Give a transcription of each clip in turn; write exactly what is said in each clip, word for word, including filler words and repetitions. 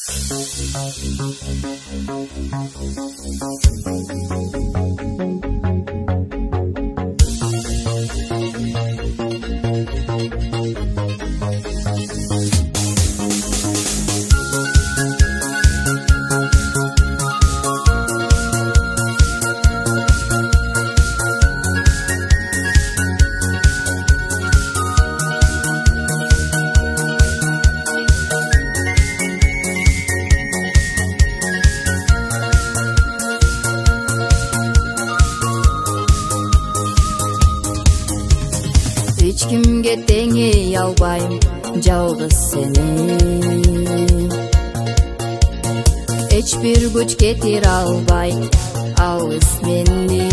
Эч кимге теңей албайм жалгыз сени, эч бир күч кетире албайт алыс мени.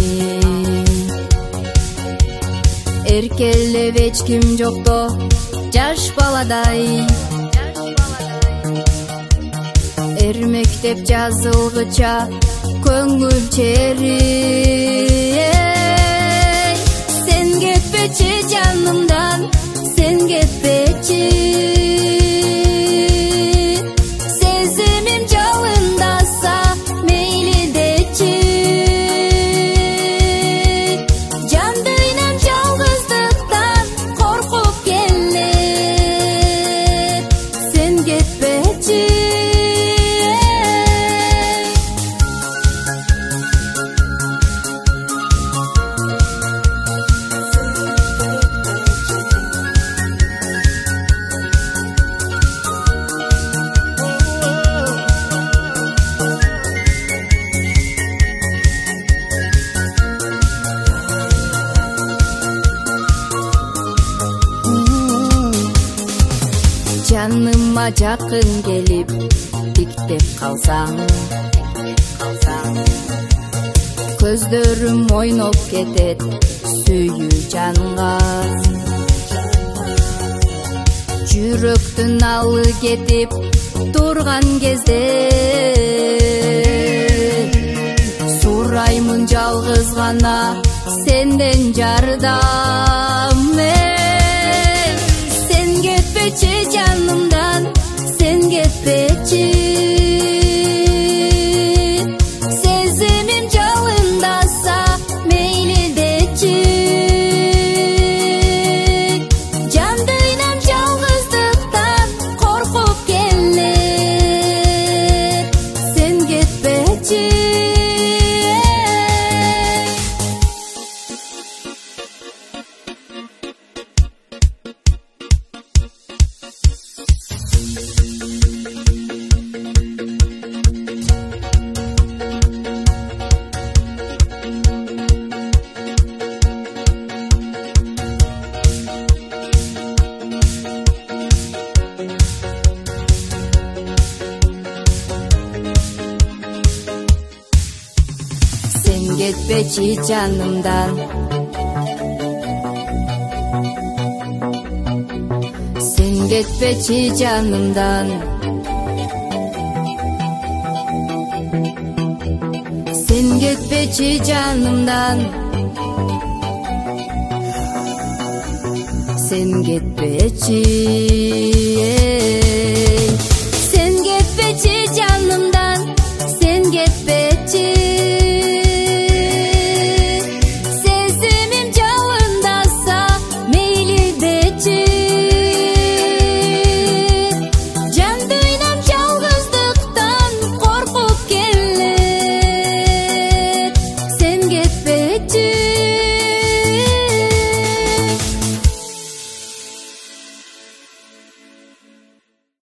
Эркелеп эч ким жокто жаш баладай, эрмектеп жазылгыча көңүл чери. Sen кетпечи жанымдан, sen кетпечи, сезимим жалындаса мейли дечи. Жан дүйнөм жалгыздыктан коркуп келет, sen кетпечи. Жаныма жакын келип тиктеп калсаң, көздөрүм ойноп кетет сүйүү жанга. Жүрөктүн алы кетип турган кезде сураймын жалгыз гана сенден жардам. Sen кетпечи жанымдан, sen кетпечи, сезимим жалындаса мейли дечи. Жан дүйнөм жалгыздыктан коркуп келет, sen кетпечи. Sen кетпечи жанымдан, sen кетпечи жанымдан, sen кетпечи жанымдан, sen кетпечи.